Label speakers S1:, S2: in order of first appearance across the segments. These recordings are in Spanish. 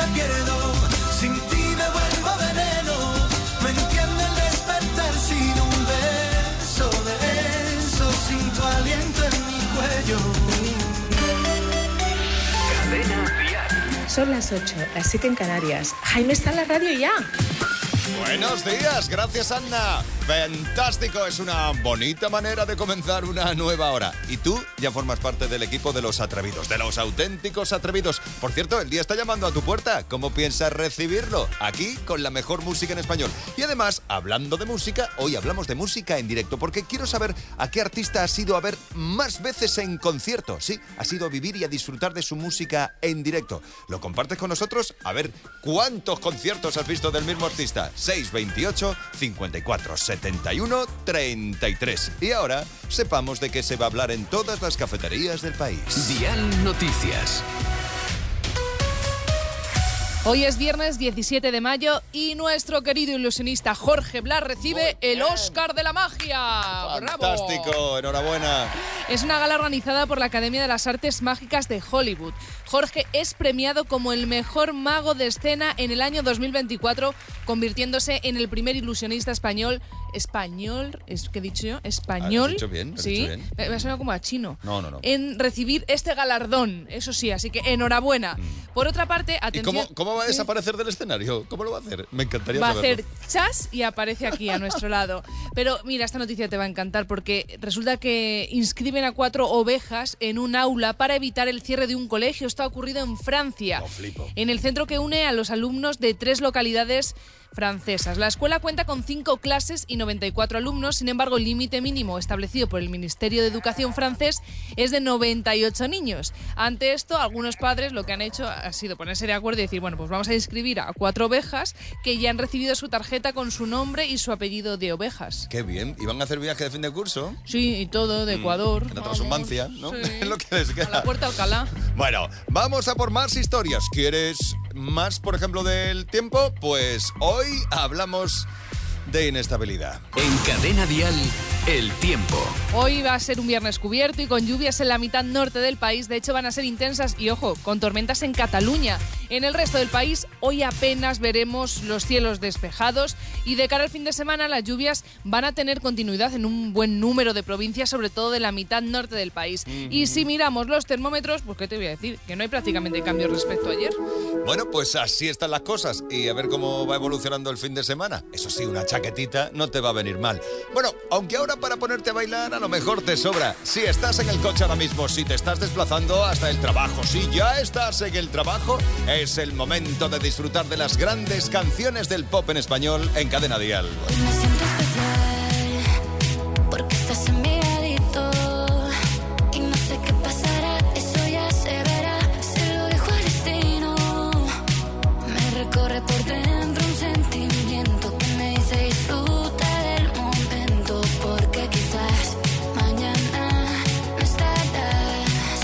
S1: me pierdo, sin ti me vuelvo veneno, me entiende el despertar sin un beso de eso, sin tu aliento en mi cuello.
S2: Cadena Dial.
S3: Son las 8, las 7 en Canarias. Jaime está en la radio ya.
S4: Buenos días, gracias Anna. Fantástico, es una bonita manera de comenzar una nueva hora. Y tú ya formas parte del equipo de los atrevidos, de los auténticos atrevidos. Por cierto, el día está llamando a tu puerta. ¿Cómo piensas recibirlo? Aquí, con la mejor música en español. Y además, hablando de música, hoy hablamos de música en directo, porque quiero saber a qué artista has ido a ver más veces en concierto. Sí, has ido a vivir y a disfrutar de su música en directo. ¿Lo compartes con nosotros? A ver, ¿cuántos conciertos has visto del mismo artista? 628 54 71 33. Y ahora sepamos de qué se va a hablar en todas las cafeterías del país.
S2: Dial Noticias.
S5: Hoy es viernes 17 de mayo y nuestro querido ilusionista Jorge Blas recibe el Oscar de la Magia.
S4: ¡Fantástico!
S5: ¡Bravo!
S4: ¡Enhorabuena!
S5: Es una gala organizada por la Academia de las Artes Mágicas de Hollywood. Jorge es premiado como el mejor mago de escena en el año 2024, convirtiéndose en el primer ilusionista español, ¿es que he dicho yo? Español.
S4: ¿Has dicho bien?
S5: Sí, me suena como a chino.
S4: No.
S5: En recibir este galardón, eso sí, así que enhorabuena. Por otra parte, atención.
S4: ¿Y cómo va a desaparecer del escenario? ¿Cómo lo va a hacer? Me encantaría
S5: saberlo. Va a
S4: saberlo.
S5: hacer chas y aparece aquí a nuestro lado. Pero mira, esta noticia te va a encantar porque resulta que inscriben a 4 ovejas en un aula para evitar el cierre de un colegio. Esto ha ocurrido en Francia, en el centro que une a los alumnos de 3 localidades francesas. La escuela cuenta con 5 clases y 94 alumnos, sin embargo, el límite mínimo establecido por el Ministerio de Educación francés es de 98 niños. Ante esto, algunos padres lo que han hecho ha sido ponerse de acuerdo y decir, bueno, pues vamos a inscribir a 4 ovejas que ya han recibido su tarjeta con su nombre y su apellido de ovejas.
S4: ¡Qué bien! ¿Y van a hacer viaje de fin de curso?
S5: Sí, y todo, de Ecuador.
S4: En otra sumancia, ¿no?
S5: Sí.
S4: Es lo que les queda.
S5: A la Puerta Alcalá.
S4: Bueno, vamos a por más historias. ¿Quieres más, por ejemplo, del tiempo? Pues hoy hablamos de inestabilidad.
S2: En Cadena Dial, el tiempo.
S5: Hoy va a ser un viernes cubierto y con lluvias en la mitad norte del país. De hecho, van a ser intensas y, ojo, con tormentas en Cataluña. En el resto del país, hoy apenas veremos los cielos despejados y de cara al fin de semana las lluvias van a tener continuidad en un buen número de provincias, sobre todo de la mitad norte del país. Y si miramos los termómetros, pues ¿qué te voy a decir? Que no hay prácticamente cambios respecto a ayer.
S4: Bueno, pues así están las cosas y a ver cómo va evolucionando el fin de semana. Eso sí, una chaquetita no te va a venir mal. Bueno, aunque ahora para ponerte a bailar a lo mejor te sobra. Si estás en el coche ahora mismo, si te estás desplazando hasta el trabajo, si ya estás en el trabajo, es el momento de disfrutar de las grandes canciones del pop en español en Cadena Dial.
S6: Hoy me siento especial porque estás en mi ladito y no sé qué pasará, eso ya se verá. Se lo dejo al destino, me recorre por dentro un sentimiento que me dice disfruta del momento porque quizás mañana no estarás.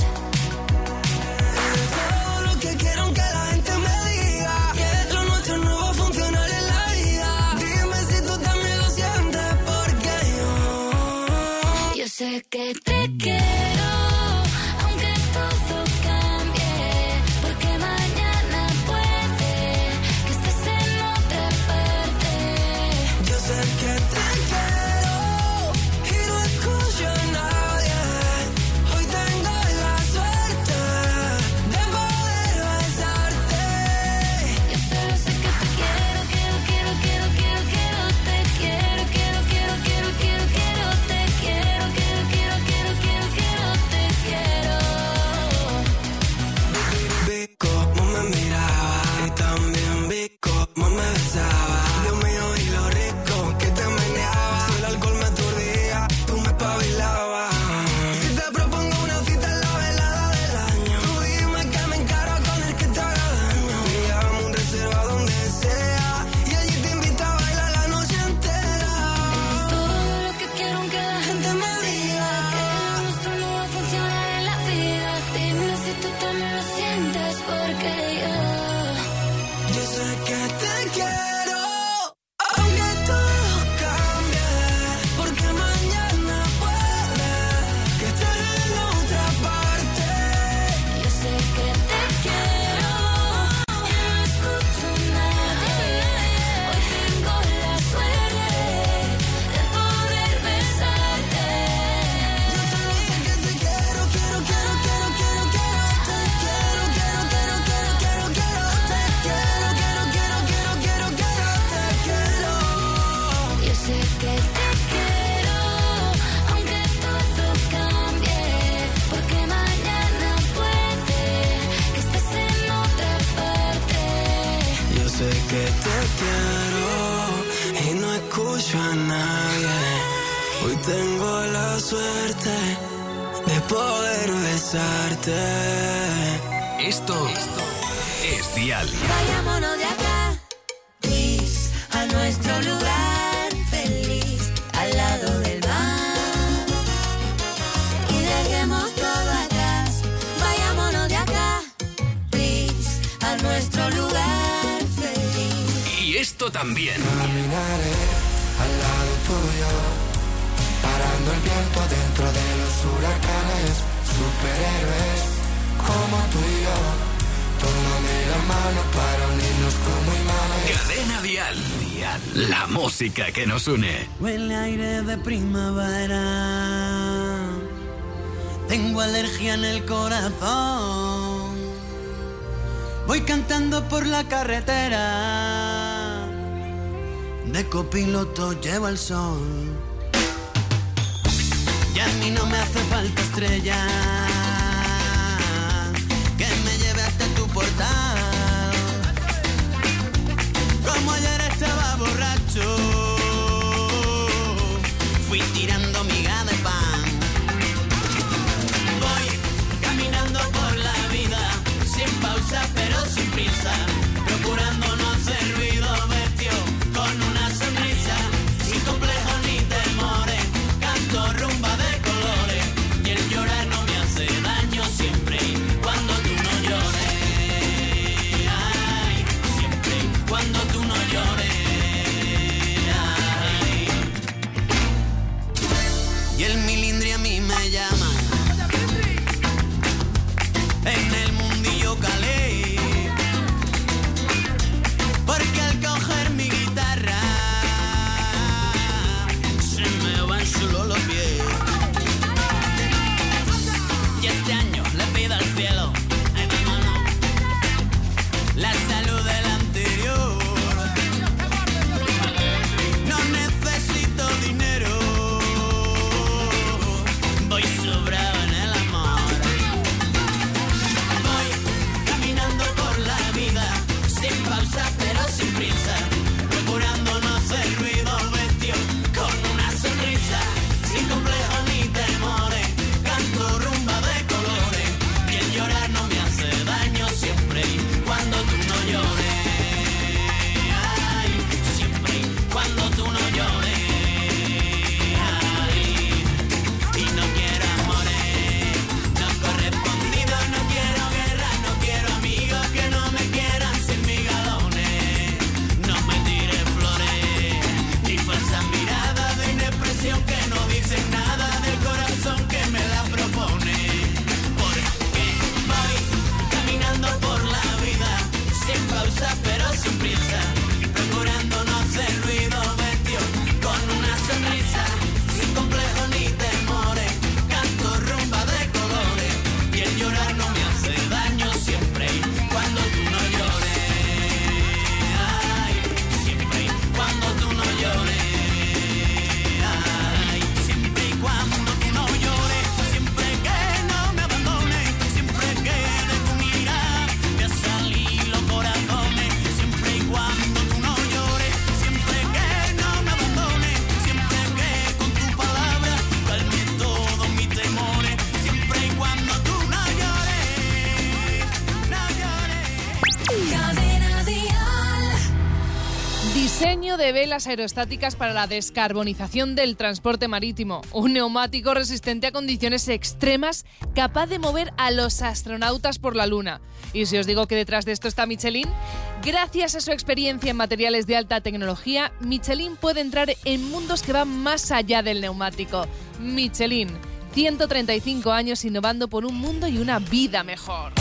S1: Todo lo que quiero que la gente me diga, que lo nuestro no va a funcionar en la vida. Dime si tú también lo sientes, porque
S6: Yo sé que te quiero, aunque todo cambie, porque mañana puede que estés en otra parte.
S1: yo sé que te quiero y no escucho a nadie. Hoy tengo la suerte de poder besarte.
S6: Yo solo sé que te quiero, te quiero, te quiero, te quiero, te quiero, te quiero.
S1: Vi cómo me miraba y también vi cómo me besaba. Dios mío, y lo rico que te meneaba. Si el alcohol me aturdía, tú me espabilabas. Si te propongo una cita en la velada del año, tú dime que me encaro con el que te haga daño. Pillamos un reserva donde sea y allí te invito a bailar la noche entera.
S6: Es todo lo que quiero que la gente me diga, que lo nuestro no va a funcionar en la vida. Dime si tú también lo sientes, porque
S1: Yo sé que te quiero, aunque todo cambie, porque mañana puede que estés en otra parte.
S6: yo sé que te quiero, y no
S1: que te quiero y no escucho a nadie. Hoy tengo la suerte de poder besarte.
S2: Esto es Dial.
S6: Vayámonos de acá, please, a nuestro lugar feliz, al lado del mar. Y dejemos todo atrás. Vayámonos de acá, please, a nuestro lugar feliz.
S2: Y esto también.
S1: Caminaré al lado tuyo, parando el viento dentro de los huracanes. Superhéroes como tú y yo. Tómame la mano para unirnos como imanes.
S2: Cadena Dial. La música que nos une.
S7: Huele aire de primavera. Tengo alergia en el corazón. Voy cantando por la carretera. De copiloto llevo el sol. Y a mí no me hace falta estrella que me lleve hasta tu portal. Como ayer estaba borracho, fui tirando miga de pan. Voy caminando por la vida, sin pausa pero sin prisa, procurando no hacer ruido, vestido con una sonrisa, sin complejos ni temores, canto rumba de colores, y el llorar no me hace daño siempre cuando tú no llores. Ay, siempre cuando tú no llores. Ay. Y el milindri a mí me llama. En el mundillo calé, porque al coger mi guitarra se me van solo los pies. Y este año le pido al cielo, ay, hermano, la salud del anterior. No necesito dinero, voy sobrado en el amor. Voy caminando por la vida, sin pausa pero sin prisa, procurando no hacer ruido, vestido con una sonrisa, sin complejos ni temores, canto rumba de colores, y el llorar no me hace daño siempre cuando tú no llores. Ay, siempre cuando tú no llores. Ay, y no quiero amores no correspondidos, no quiero guerra, no quiero amigos que no me quieran sin mis galones. No me tires flores ni falsas miradas de inexpresión que no dicen nada del corazón que me la propone. Porque voy caminando por la vida, sin pausa pero sin prisa, procurando no hacer ruido, vestido con una sonrisa, sin complejos ni temores, canto rumba de colores, y el llorar no me hace daño siempre cuando tú no llores. Ay, siempre cuando tú no llores. Ay, siempre y cuando tú no llores, siempre que no me abandones, siempre que de tu mirada me salí los corazones, siempre y cuando tú no llores, siempre que no me abandones, siempre que con tu palabra calme todos mis temores, siempre y cuando tú no llores, no llores.
S6: Cadena Dial.
S5: Diseño de velas aerostáticas para la descarbonización del transporte marítimo. Un neumático resistente a condiciones extremas, capaz de mover a los astronautas por la Luna. Y si os digo que detrás de esto está Michelin, gracias a su experiencia en materiales de alta tecnología, Michelin puede entrar en mundos que van más allá del neumático. Michelin, 135 años innovando por un mundo y una vida mejor.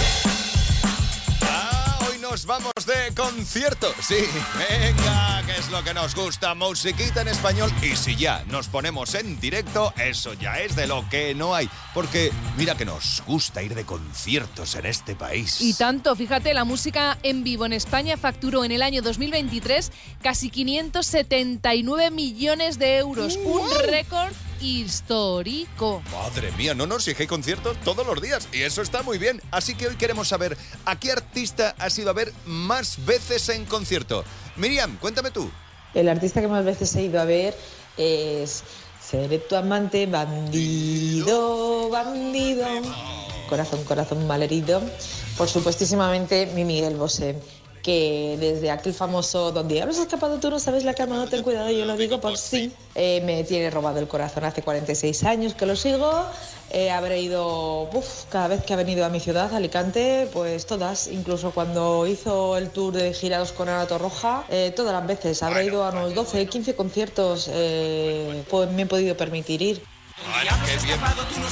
S4: Hoy nos vamos de concierto. Sí, venga, que es lo que nos gusta, musiquita en español. Y si ya nos ponemos en directo, eso ya es de lo que no hay. Porque mira que nos gusta ir de conciertos en este país.
S5: Y tanto, fíjate, la música en vivo en España facturó en el año 2023 casi 579 millones de euros. Un récord histórico.
S4: Madre mía, no, si es que hay conciertos todos los días y eso está muy bien. Así que hoy queremos saber a qué artista has ido a ver más veces en concierto. Miriam, cuéntame tú.
S8: El artista que más veces he ido a ver es Seré tu amante, bandido, bandido. Corazón, corazón malherido. Por supuestísimamente mi Miguel Bosé, que desde aquel famoso "Donde diablos has escapado tú, no sabes la cama, no ten cuidado, yo lo digo por sí", me tiene robado el corazón. Hace 46 años que lo sigo. Habré ido cada vez que ha venido a mi ciudad, Alicante, pues todas, incluso cuando hizo el tour de Girados con Ana Torroja, todas las veces. Habré ido a unos 12, 15 conciertos, pues me he podido permitir ir.
S4: Qué bien.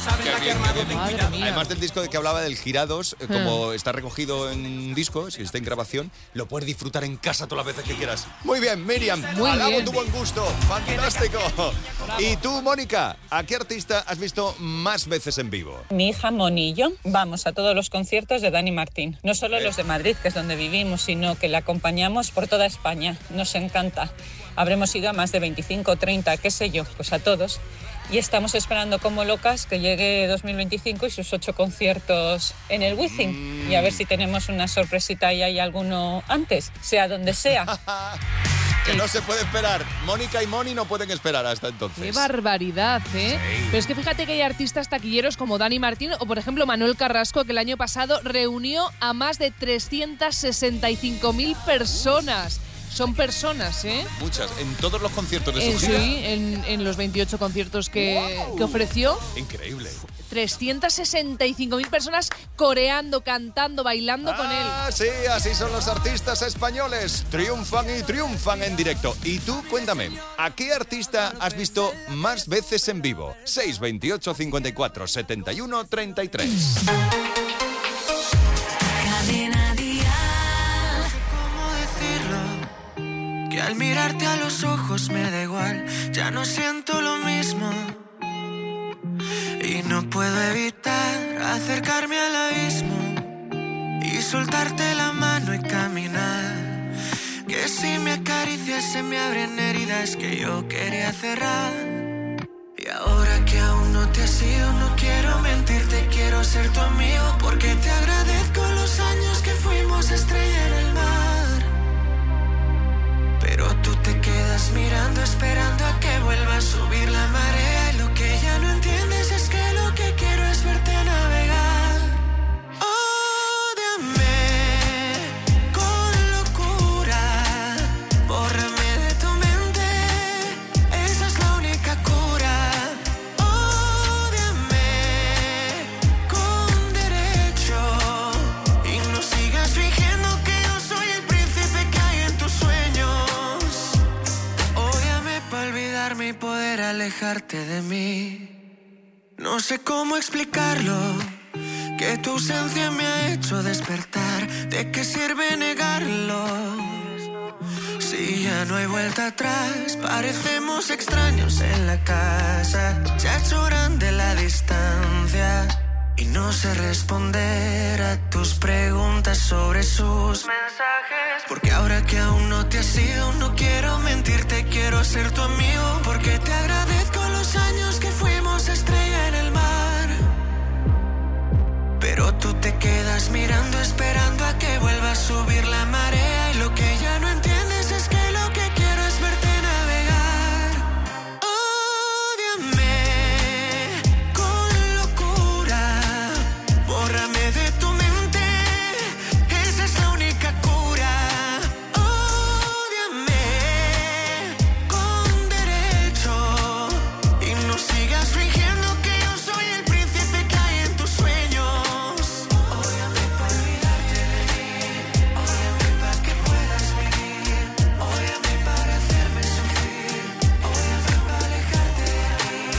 S5: Madre mía.
S4: Además del disco de que hablaba del Girados, como está recogido en un disco, si está en grabación, lo puedes disfrutar en casa todas las veces que quieras. Muy bien, Miriam.
S5: Muy
S4: Alabo
S5: bien.
S4: tu buen gusto. Fantástico. Y tú, Mónica, ¿a qué artista has visto más veces en vivo?
S9: Mi hija Moni y yo vamos a todos los conciertos de Dani Martín. No solo los de Madrid, que es donde vivimos, sino que la acompañamos por toda España. Nos encanta. Habremos ido a más de 25, 30, qué sé yo, pues a todos. Y estamos esperando como locas que llegue 2025 y sus 8 conciertos en el Wizzing. Y a ver si tenemos una sorpresita y hay alguno antes, sea donde sea.
S4: Que no se puede esperar. Mónica y Moni no pueden esperar hasta entonces.
S5: ¡Qué barbaridad, eh!
S4: Sí.
S5: Pero es que fíjate que hay artistas taquilleros como Dani Martín o, por ejemplo, Manuel Carrasco, que el año pasado reunió a más de 365.000 personas. Son personas, ¿eh?
S4: Muchas, en todos los conciertos de su gira.
S5: Sí, en los 28 conciertos que ofreció.
S4: Increíble.
S5: 365.000 personas coreando, cantando, bailando con él.
S4: Sí, así son los artistas españoles. Triunfan y triunfan en directo. Y tú, cuéntame, ¿a qué artista has visto más veces en vivo? 628 54 71 33.
S6: Cadena Dial.
S1: ¿Cómo decirlo? Que al mirarte a los ojos me da igual, ya no siento lo mismo. Y no puedo evitar acercarme al abismo y soltarte la mano y caminar. Que si me acaricias se me abren heridas que yo quería cerrar. Y ahora que aún no te has ido, no quiero mentirte, quiero ser tu amigo, porque te agradezco los años que fuimos estrella en el mar. Pero tú te quedas mirando, esperando a que vuelva a subir la marea. Y lo que ya no entiendes es que lo que quiero es verte navegar. Ódiame con locura, bórrame de tu mente, esa es la única cura. Ódiame con derecho y no sigas fingiendo que yo soy el príncipe que hay en tus sueños. Ódiame para olvidarme y poder alejarte de mí. No sé cómo explicarlo, que tu ausencia me ha hecho despertar. ¿De qué sirve negarlo? Si ya no hay vuelta atrás, parecemos extraños en la casa. Ya lloran de la distancia y no sé responder a tus preguntas sobre sus mensajes. Porque ahora que aún no te has ido, no quiero mentirte, quiero ser tu amigo, porque te agradezco los años que fuimos estrella en el mar. Pero tú te quedas mirando, esperando a que vuelva a subir la marea. Y lo que ya no entiendes es que lo que quiero es verte navegar. Ódiame con locura, bórrame de tu mente, esa es la única cura. Ódiame con derecho y no sigas fingiendo que yo soy el príncipe que hay en tus sueños. Ódiame para olvidarte de mí, ódiame para que puedas vivir, ódiame para hacerme sufrir, ódiame para alejarte de mí.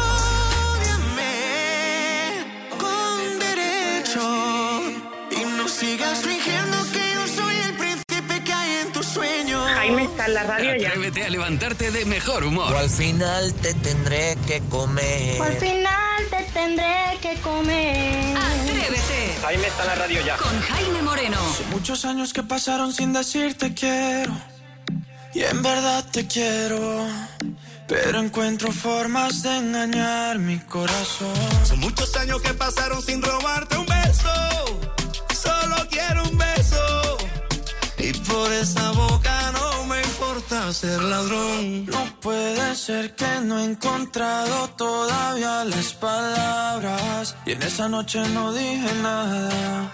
S1: Ódiame con derecho y no sigas fingiendo que yo soy el príncipe que hay en tus sueños.
S10: Jaime está en la radio ya.
S2: Atrévete a levantarte de mejor humor.
S11: Al final te tendré que comer.
S6: Al final te tendré que comer.
S12: Atrévete
S10: Jaime está en la radio ya.
S12: con Jaime Moreno.
S1: Muchos años que pasaron sin decirte quiero, y en verdad te quiero. pero encuentro formas de engañar mi corazón. Son muchos años que pasaron sin robarte un beso. Solo quiero un beso. Y por esa boca no me importa ser ladrón. No puede ser que no he encontrado todavía las palabras. Y en esa noche no dije nada.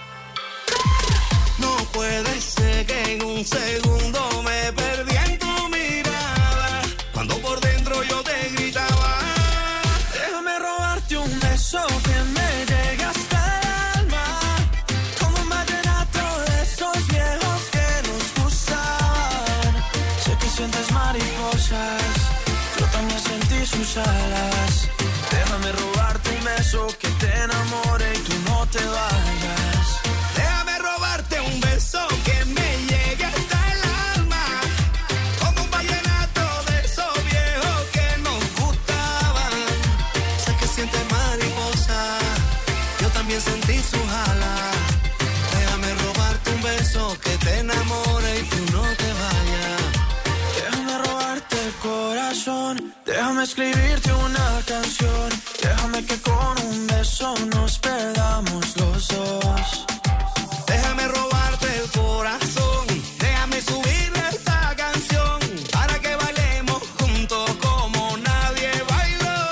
S1: No puede ser que en un segundo me perdí en tu mirada. Cuando por dentro yo te gritaba. Déjame robarte un beso que me llegue hasta el alma. Como un vallenato de esos viejos que nos gustaban. Sé que sientes mariposas, yo también sentí sus alas. Déjame robarte un beso que te enamore y tú no te vayas. Déjame robarte un beso que me llegue hasta el alma. Como un vallenato de esos viejos que nos gustaban. Sé que sientes mariposa, yo también sentí sus alas. Déjame robarte un beso que te enamore y tú no te vayas. Déjame robarte el corazón, déjame escribirte una canción. Déjame que con un beso nos perdamos los dos. Déjame robarte el corazón, déjame subirle esta canción para que bailemos juntos como nadie bailó.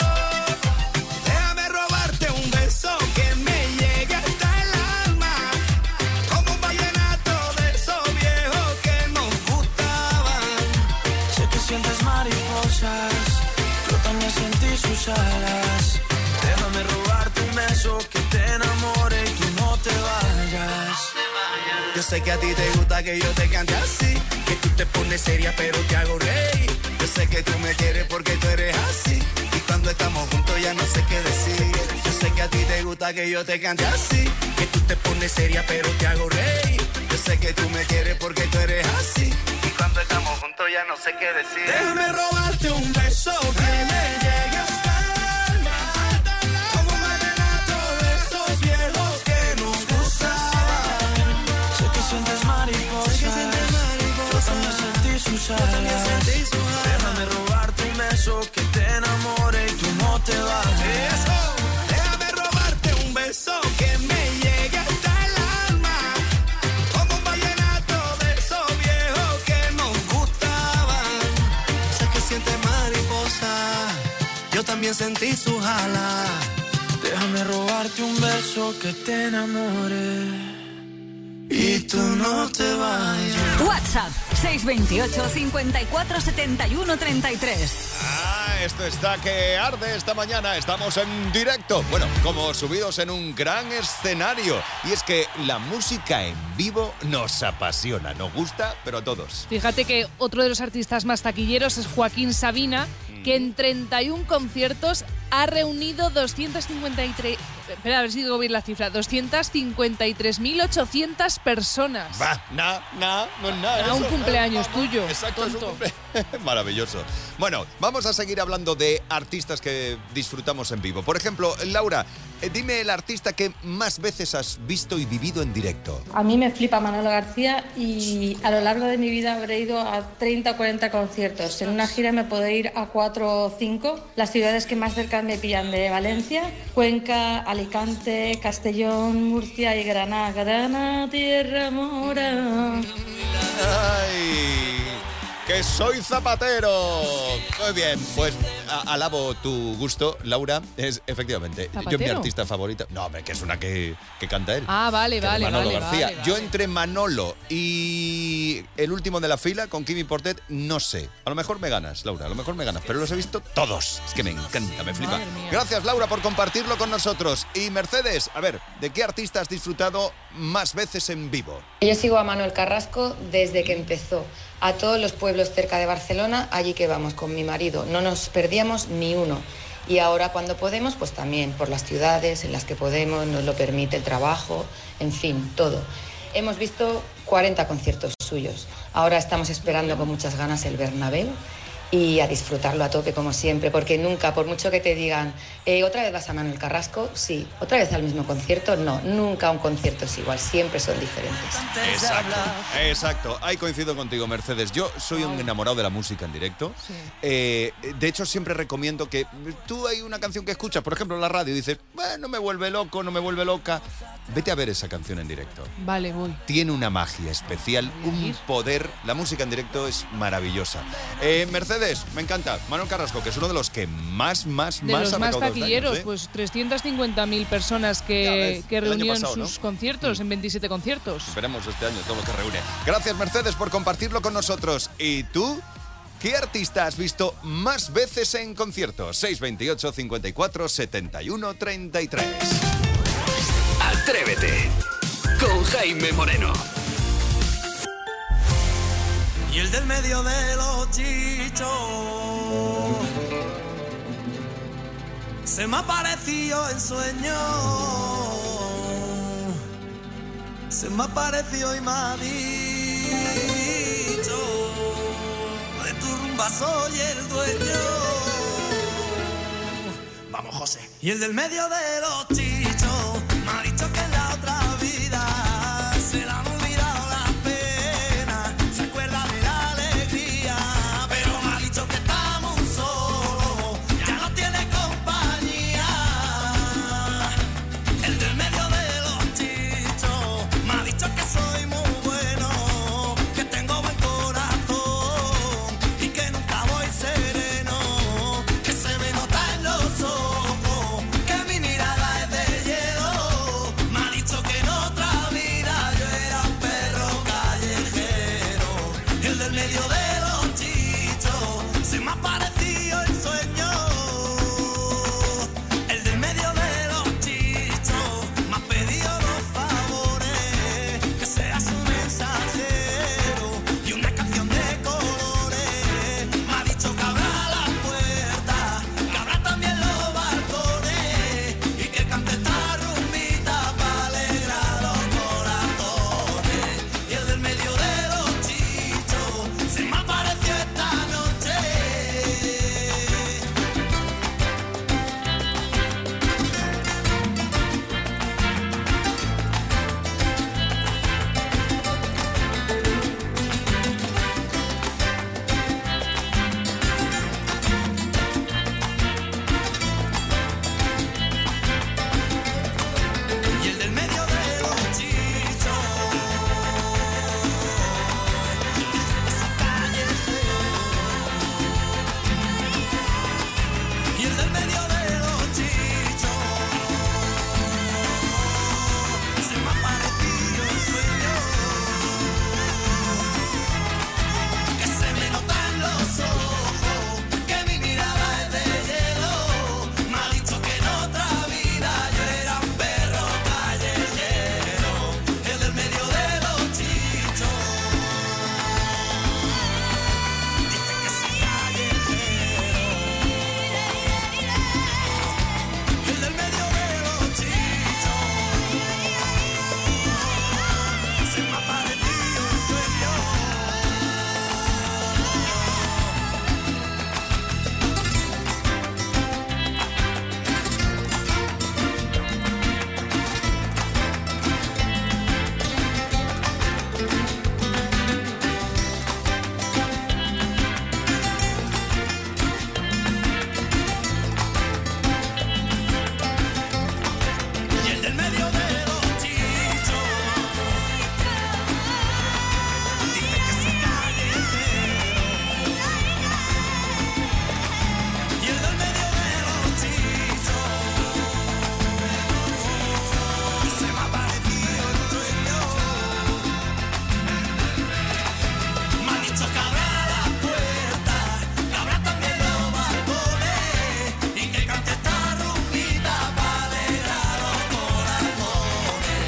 S1: Déjame robarte un beso que me llegue hasta el alma, como un vallenato de esos viejos que nos gustaban. Sé que sientes mariposas, yo también sentí sus alas. Déjame robarte un beso que te enamore y tú no te vayas. Yo sé que a ti te gusta que yo te cante así, que tú te pones seria pero te hago reír. Yo sé que tú me quieres porque tú eres así, y cuando estamos juntos ya no sé qué decir. Yo sé que a ti te gusta que yo te cante así, que tú te pones seria pero te hago reír. Yo sé que tú me quieres porque tú eres así, y cuando estamos juntos ya no sé qué decir. Déjame robarte un beso que me llegue hasta el alma, como un vallenato de esos viejos que nos gustaban. Sé que sientes mariposas, yo también sentí sus alas. Déjame robarte un beso que te enamore y tú no te vayas. Déjame robarte un beso que me llegue hasta el alma, como un vallenato de esos viejos que nos gustaban. Sé que sientes mariposa, yo también sentí sus alas. Déjame robarte un beso que te enamore y tú no te vayas.
S12: WhatsApp 628 54 71 33.
S4: Esto está que arde esta mañana. Estamos en directo. Bueno, como subidos en un gran escenario. Y es que la música en vivo nos apasiona, nos gusta, pero a todos.
S5: Fíjate que otro de los artistas más taquilleros es Joaquín Sabina, que en 31 conciertos ha reunido 253... Espera, a ver si digo bien la cifra. 253.800 personas.
S4: Va, no es nada.
S5: Era un cumpleaños tuyo.
S4: Exacto,
S5: tonto.
S4: es un cumpleaños. Maravilloso. Bueno, vamos a seguir hablando de artistas que disfrutamos en vivo. Por ejemplo, Laura, dime el artista que más veces has visto y vivido en directo.
S13: A mí me flipa Manolo García y a lo largo de mi vida habré ido a 30 o 40 conciertos. En una gira me puedo ir a 4 o 5. Las ciudades que más cerca me pillan de Valencia, Cuenca, Alicante, Castellón, Murcia y Granada. Granada, tierra mora.
S4: ¡Ay! ¡Que soy zapatero! Muy bien, pues alabo tu gusto, Laura. Es efectivamente,
S5: ¿Zapatero?
S4: yo mi artista favorita. No, hombre, que es una que canta él.
S5: Ah, vale,
S4: Que es
S5: vale,
S4: Manolo
S5: vale,
S4: García.
S5: vale,
S4: Yo
S5: vale.
S4: entre Manolo y el último de la fila, con Kimi Portet, no sé. A lo mejor me ganas, Laura, a lo mejor me ganas, pero los he visto todos. Es que me encanta, me flipa.
S5: Madre mía.
S4: Gracias, Laura, por compartirlo con nosotros. Y Mercedes, a ver, ¿de qué artista has disfrutado más veces en vivo?
S14: Yo sigo a Manuel Carrasco desde que empezó. A todos los pueblos cerca de Barcelona, allí que vamos con mi marido. No nos perdíamos ni uno. Y ahora cuando podemos, pues también por las ciudades en las que podemos, nos lo permite el trabajo, en fin, todo. Hemos visto 40 conciertos suyos. Ahora estamos esperando con muchas ganas el Bernabéu y a disfrutarlo a tope como siempre, porque nunca, por mucho que te digan otra vez vas a Manuel Carrasco, sí, otra vez al mismo concierto, no, nunca un concierto es igual, siempre son diferentes.
S4: Exacto, ahí coincido contigo, Mercedes. Yo soy un enamorado de la música en directo. Sí. De hecho, siempre recomiendo que tú hay una canción que escuchas, por ejemplo en la radio, y dices, no me vuelve loco, no me vuelve loca, vete a ver esa canción en directo.
S5: Vale, voy.
S4: Tiene una magia especial, un poder, la música en directo es maravillosa. Mercedes, me encanta. Manuel Carrasco, que es uno de los que más
S5: de los
S4: ha
S5: más
S4: recaudado
S5: taquilleros,
S4: este año,
S5: pues 350.000 personas que reunió en sus conciertos, en 27 conciertos.
S4: Esperemos este año todo lo que reúne. Gracias, Mercedes, por compartirlo con nosotros. ¿Y tú? ¿Qué artista has visto más veces en conciertos? 628 54 71 33.
S2: Atrévete con Jaime Moreno.
S7: Y el del medio de los chichos se me ha parecido en sueño, se me ha parecido y me ha dicho, de tu rumba soy el dueño. Vamos, José. Y el del medio de los chichos me ha dicho que en la otra vida se la han olvidado las penas, se acuerda de la alegría, pero me ha dicho que estamos solos, ya no tiene compañía. El del medio de los chichos me ha dicho que soy muy bueno, que tengo buen corazón y que nunca voy sereno, que se me nota en los ojos, que mi mirada es de hielo. Me ha dicho que en otra vida yo era un perro callejero. El del medio de los chichos se me ha parecido el sueño. El del medio de los chichos me ha pedido dos favores, que seas un mensajero y una canción de colores. Me ha dicho que abra la puerta, que abra también los balcones y que cante esta rumbita para alegrar los corazones. Y el del medio de los chichos se me apareció esta noche. Y el del medio de los chichos esa calle y el del medio de los chichos se me ha parecido el sueño, que se me nota en los ojos, que mi mirada es de hielo. Me ha dicho que en otra vida yo era un perro callejero. El del medio de los chichos dice que soy callejero. El del medio de los chichos se me ha parecido un sueño. Y el del medio de los chichos dice que soy callejero. Y el del medio de los chichos se me ha parecido el sueño. Me ha dicho que abra la puerta, que abra también los balcones y que cante esta rumbita para alegrar los corazones.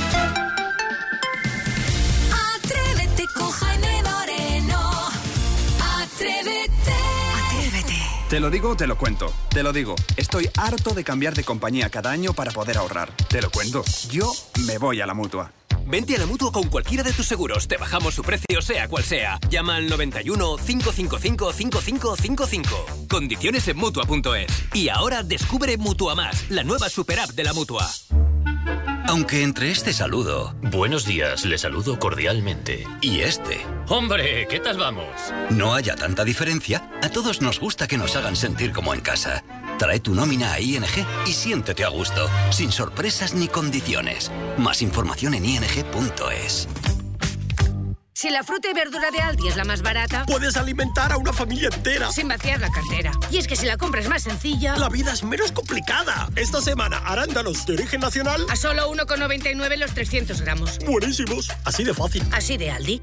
S12: Atrévete con Jaime Moreno. Atrévete. Atrévete.
S15: Te lo digo, te lo cuento. Te lo digo. Estoy harto de cambiar de compañía cada año para poder ahorrar. Te lo cuento. Yo me voy a la Mutua.
S16: Vente a la Mutua con cualquiera de tus seguros. Te bajamos su precio, sea cual sea. Llama al 91 555 5555. Condiciones en Mutua.es. Y ahora descubre Mutua Más, la nueva superapp de la Mutua.
S17: Aunque entre este saludo... Buenos días, le saludo cordialmente. Y este... ¡Hombre, qué tal vamos! No haya tanta diferencia, a todos nos gusta que nos hagan sentir como en casa. Trae tu nómina a ING y siéntete a gusto, sin sorpresas ni condiciones. Más información en ing.es.
S18: Si la fruta y verdura de Aldi es la más barata,
S19: puedes alimentar a una familia entera
S18: sin vaciar la cartera. Y es que si la compra es más sencilla,
S19: la vida es menos complicada. Esta semana, arándanos de origen nacional
S18: a solo 1,99 los 300 gramos.
S19: Buenísimos. Así de fácil.
S18: Así de Aldi.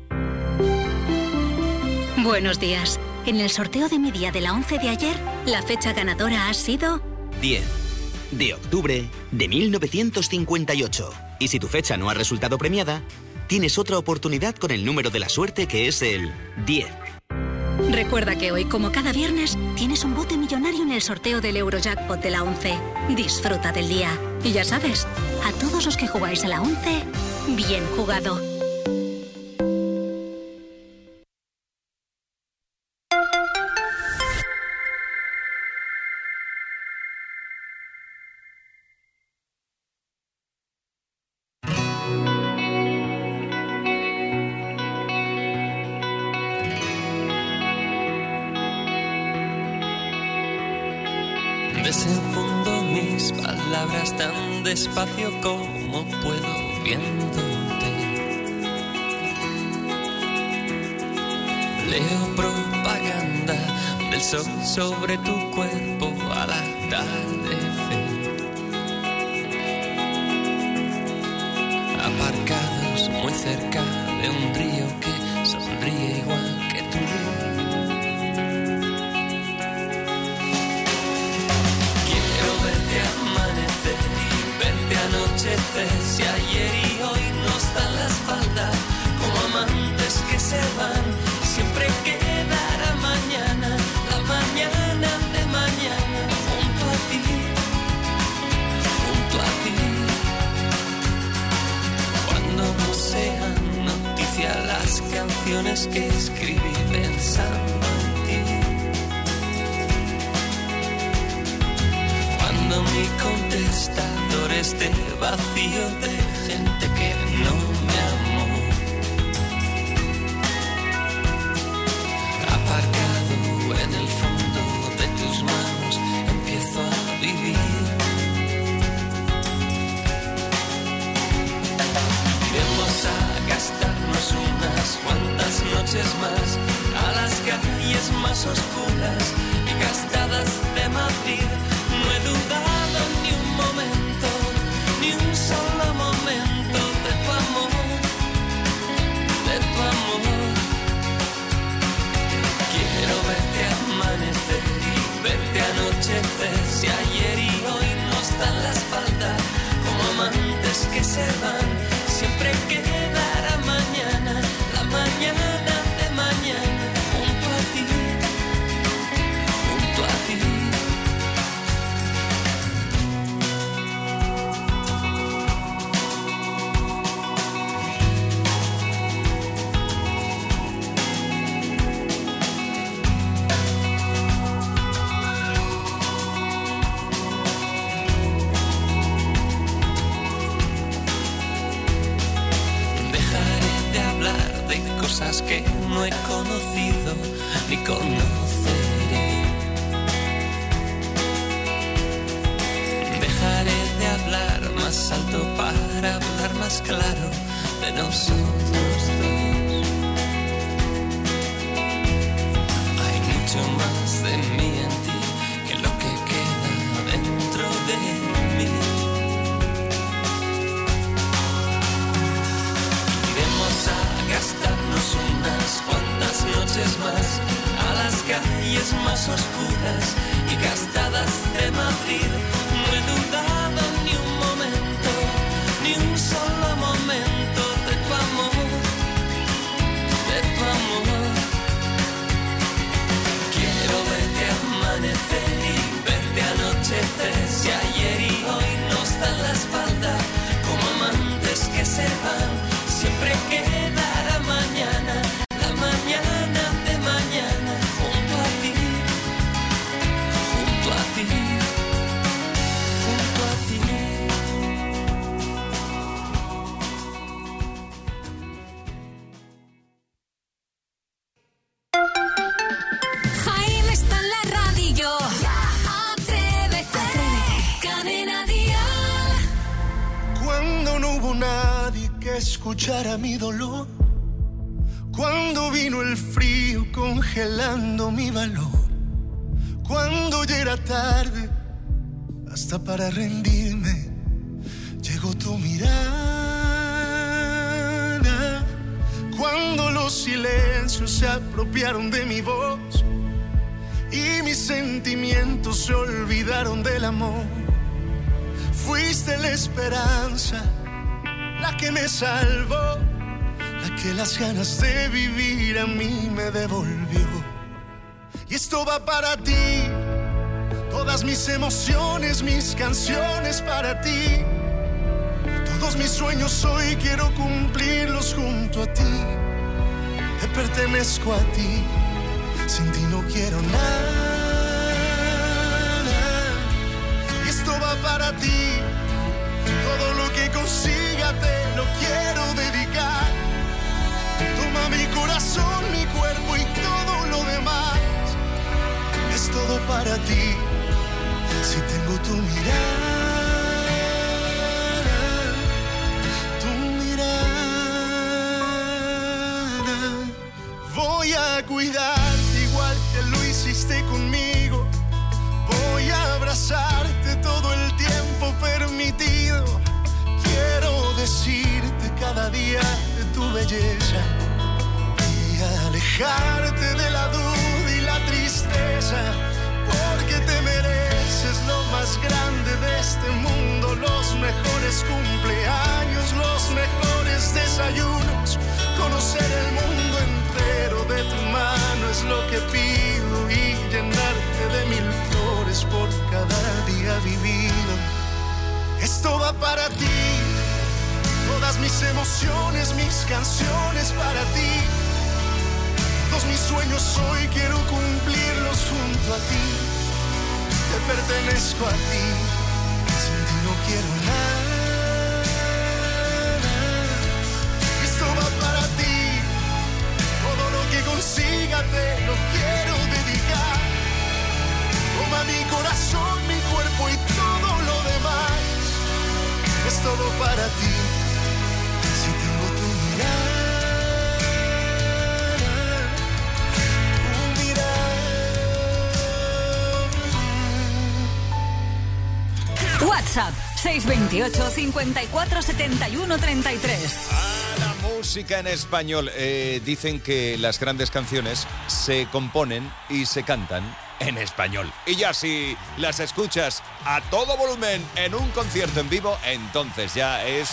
S20: Buenos días. En el sorteo de mi día de la 11 de ayer, la fecha ganadora ha sido...
S21: 10 de octubre de 1958. Y si tu fecha no ha resultado premiada, tienes otra oportunidad con el número de la suerte, que es el 10.
S20: Recuerda que hoy, como cada viernes, tienes un bote millonario en el sorteo del Eurojackpot de la 11. Disfruta del día. Y ya sabes, a todos los que jugáis a la 11, bien jugado.
S22: Desenfundo mis palabras tan despacio como puedo viéndote. Leo propaganda del sol sobre tu cuerpo al atardecer. Aparcados muy cerca de un río que sonríe igual que tú. Si ayer y hoy nos dan la espalda como amantes que se van, siempre quedará mañana, la mañana de mañana, junto a ti, junto a ti. Cuando no sean noticia las canciones que escribí pensando en ti. Cuando mi contestador esté vacío de gente que no me amó, aparcado en el fondo de tus manos, empiezo a vivir. Vamos a gastarnos unas cuantas noches más a las calles más oscuras y gastadas de Madrid. No he dudado ni un momento, ni un solo momento de tu amor, de tu amor. Quiero verte amanecer y verte anochecer. Si ayer y hoy nos dan la espalda como amantes que se van, siempre quedará mañana, la mañana de mañana, junto a ti, junto a ti. Cosas que no he conocido ni conoceré. Dejaré de hablar más alto para hablar más claro de nosotros dos. Hay mucho más de mí en ti que lo que queda dentro de mí. Iremos a gastarnos unas cuantas noches más a las calles más oscuras y gastadas de Madrid. No he dudado ni un momento, ni un solo momento de tu amor, de tu amor. Quiero verte amanecer y verte anochecer. Si ayer y hoy nos dan la espalda como amantes que se van,
S3: escuchara mi dolor. Cuando vino el frío congelando mi valor. Cuando ya era tarde, hasta para rendirme, llegó tu mirada. Cuando los silencios se apropiaron de mi voz y mis sentimientos se olvidaron del amor. Fuiste la esperanza, la que me salvó, la que las ganas de vivir a mí me devolvió. Y esto va para ti, todas mis emociones, mis canciones para ti. Todos mis sueños hoy quiero cumplirlos junto a ti. Te pertenezco a ti, sin ti no quiero nada. Y esto va para ti, todo lo que consiga te lo quiero dedicar. Toma mi corazón, mi cuerpo y todo lo demás. Es todo para ti, si tengo tu mirada, tu mirada. Voy a cuidarte igual que lo hiciste conmigo. Voy a abrazarte todo el tiempo permitido. Quiero decirte cada día de tu belleza y alejarte de la duda y la tristeza, porque te mereces lo más grande de este mundo, los mejores cumpleaños, los mejores desayunos, conocer el mundo entero de tu mano es lo que pido y llenarte de 1000 flores por cada día vivido. Esto va para ti, todas mis emociones, mis canciones para ti. Todos mis sueños hoy quiero cumplirlos junto a ti. Te pertenezco a ti, sin ti no quiero nada. Esto va para ti, todo lo que consiga te lo quiero dedicar. Toma mi corazón, mi cuerpo y todo lo demás. Es todo para ti, si tengo tu mirada.
S8: WhatsApp 628 54 71 33.
S4: La música en español. Dicen que las grandes canciones se componen y se cantan en español. Y ya si las escuchas a todo volumen en un concierto en vivo, entonces ya es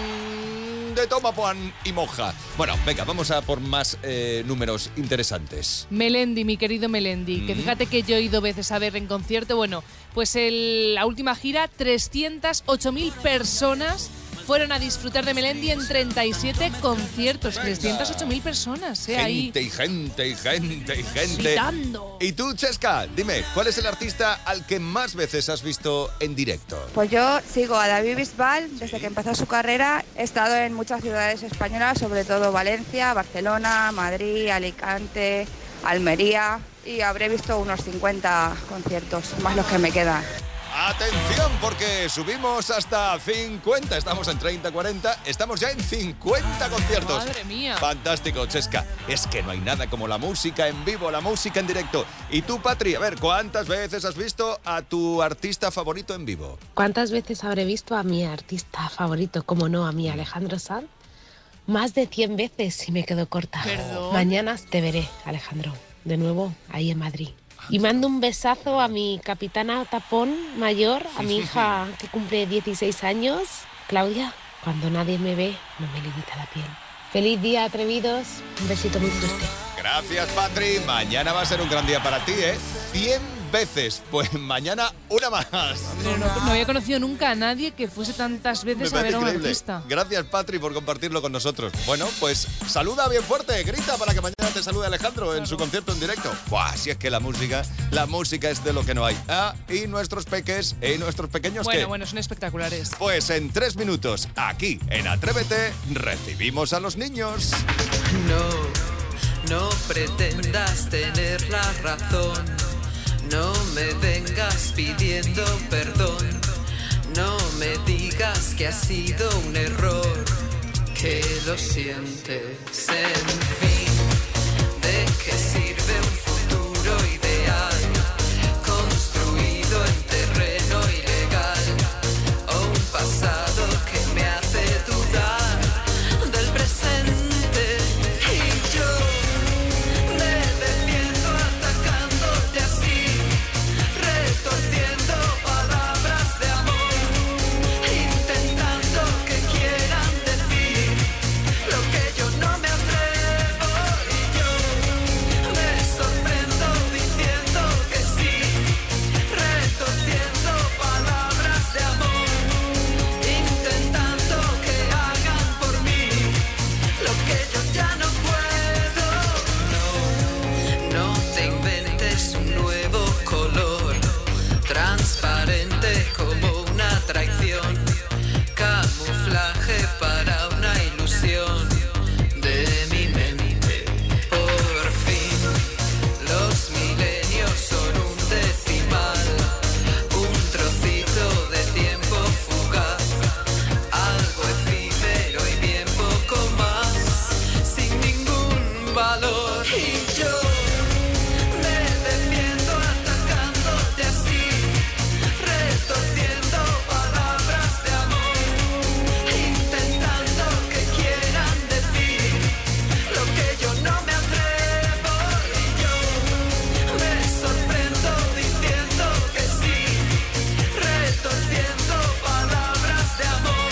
S4: de toma pan y moja. Bueno, venga, vamos a por más números interesantes.
S5: Melendi, mi querido Melendi, que fíjate que yo he ido veces a ver en concierto. Bueno, pues la última gira, 308.000 personas fueron a disfrutar de Melendi en 37 conciertos. 308.000 personas, ahí.
S4: Gente.
S5: Gritando.
S4: Y tú, Chesca, dime, ¿cuál es el artista al que más veces has visto en directo?
S23: Pues yo sigo a David Bisbal desde que empezó su carrera. He estado en muchas ciudades españolas, sobre todo Valencia, Barcelona, Madrid, Alicante, Almería, y habré visto unos 50 conciertos, más los que me quedan.
S4: Atención, porque subimos hasta 50. Estamos en 30, 40. Estamos ya en 50 conciertos.
S5: ¡Madre mía!
S4: Fantástico, Chesca. Es que no hay nada como la música en vivo, la música en directo. Y tú, Patri, a ver, ¿cuántas veces has visto a tu artista favorito en vivo?
S24: ¿Cuántas veces habré visto a mi artista favorito, como no, a mi Alejandro Sanz? Más de 100 veces, si me quedo corta.
S5: ¿Perdón?
S24: Mañana te veré, Alejandro, de nuevo ahí en Madrid. Y mando un besazo a mi capitana tapón mayor, a mi hija que cumple 16 años, Claudia. Cuando nadie me ve, no me limita la piel. Feliz día, atrevidos. Un besito muy fuerte.
S4: Gracias, Patri. Mañana va a ser un gran día para ti, ¿eh? 100 veces. Pues mañana una más.
S5: No había conocido nunca a nadie que fuese tantas veces a ver a un artista.
S4: Gracias, Patri, por compartirlo con nosotros. Bueno, pues saluda bien fuerte, grita para que mañana te salude Alejandro en su concierto en directo. Buah, si es que la música es de lo que no hay. Ah, y nuestros peques, y nuestros pequeños, ¿qué?
S5: Bueno, son espectaculares.
S4: Pues en 3 minutos, aquí en Atrévete, recibimos a los niños.
S22: No pretendas tener la razón. No me vengas pidiendo perdón. No me digas que ha sido un error, que lo sientes, en fin. ¿De qué sirve un futuro ideal construido en terreno ilegal? O un pasado que me hace dudar del presente. Y yo me defiendo atacándote así, retorciendo palabras de amor, intentando que quieran decir lo que yo no me atrevo. Y yo me sorprendo diciendo que sí, retorciendo palabras de amor, intentando que hagan por mí lo que yo ya no puedo. No te inventes un nuevo color, transparente como una traición, camuflaje para una ilusión de mi mente. Por fin, los milenios son un decimal, un trocito de tiempo fugaz, algo efímero y bien poco más, sin ningún valor. Y yo me defiendo atacándote así, retorciendo palabras de amor, intentando que quieran decir lo que yo no me atrevo. Y yo me sorprendo diciendo que sí, retorciendo palabras de amor,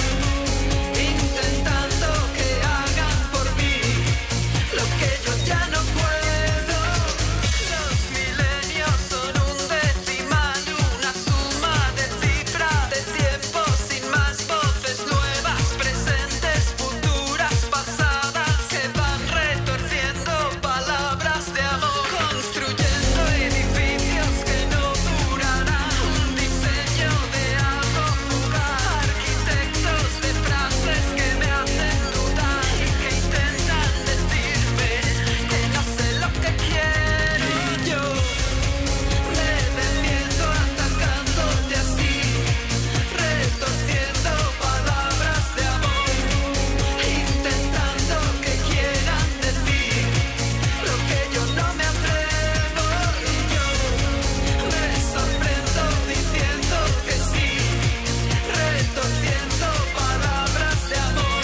S22: intentando que hagan por mí lo que yo ya no puedo. Los milenios son un decimal, una suma de cifras, de tiempo sin más voces nuevas, presentes, futuras, pasadas, que van retorciendo palabras de amor, construyendo edificios que no durarán, un diseño de algo fugaz, arquitectos de frases que me hacen dudar y que intentan decirme que no sé lo que quiero. Y yo me defiendo atacándote así, retorciendo palabras de amor, intentando que quieran decir lo que yo no me atrevo. Y yo me sorprendo diciendo que sí, retorciendo palabras de amor,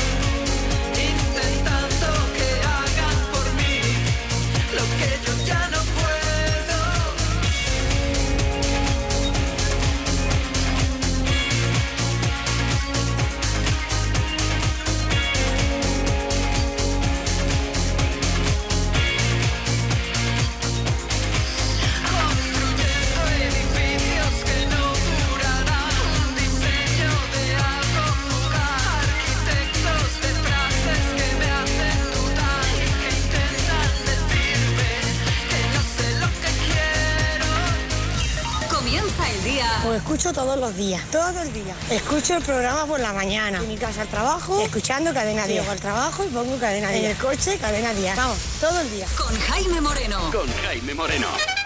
S22: intentando que hagan por mí lo que yo ya no puedo. Construyendo edificios que no durarán, un diseño de algo fugaz, arquitectos de frases que me hacen dudar y que intentan decirme que no sé lo que quiero.
S20: Comienza el día.
S6: Os escucho todos los días, todo el día. Escucho el programa por la mañana. En mi casa al trabajo, escuchando Cadena 10. Llego al trabajo y pongo Cadena 10. En el coche, Cadena 10. Vamos, todo el día.
S20: Con Jaime Moreno.
S17: Con Jaime Moreno.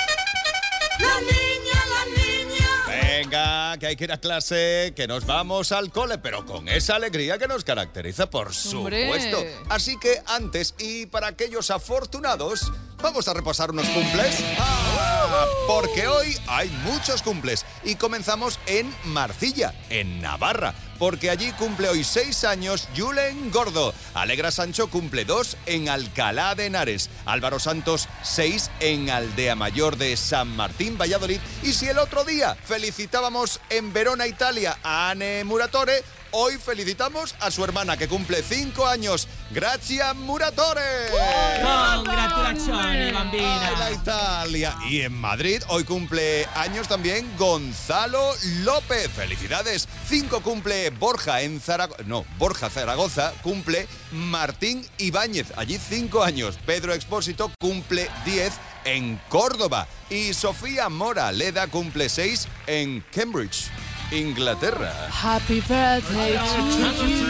S12: La niña, la niña.
S4: Venga, que hay que ir a clase, que nos vamos al cole, pero con esa alegría que nos caracteriza, por
S5: Hombre.
S4: supuesto. Así que antes, y para aquellos afortunados, vamos a repasar unos cumples. Porque hoy hay muchos cumples. Y comenzamos en Marcilla, en Navarra, porque allí cumple hoy 6 años Julen Gordo. Alegra Sancho cumple 2 en Alcalá de Henares. Álvaro Santos 6 en Aldea Mayor de San Martín, Valladolid. Y si el otro día felicitábamos en Verona, Italia, a Anne Muratore, hoy felicitamos a su hermana que cumple 5 años, Grazia Muratore.
S9: Congratulazioni, bambina.
S4: ¡Ay, la Italia! Y en Madrid hoy cumple años también Gonzalo López. ¡Felicidades! 5 cumple Borja en Zaragoza. No, Borja Zaragoza cumple Martín Ibáñez. Allí 5 años. Pedro Expósito cumple 10 en Córdoba. Y Sofía Mora Leda cumple 6 en Cambridge, Inglaterra.
S5: Happy birthday to you.